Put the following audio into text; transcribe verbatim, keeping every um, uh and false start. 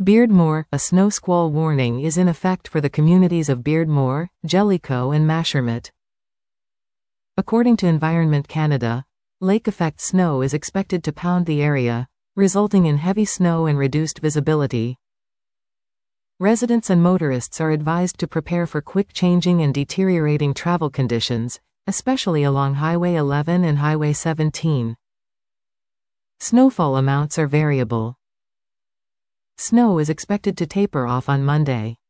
Beardmore, a snow squall warning is in effect for the communities of Beardmore, Jellicoe and Mashermet. According to Environment Canada, lake effect snow is expected to pound the area, resulting in heavy snow and reduced visibility. Residents and motorists are advised to prepare for quick changing and deteriorating travel conditions, especially along Highway eleven and Highway seventeen. Snowfall amounts are variable. Snow is expected to taper off on Monday.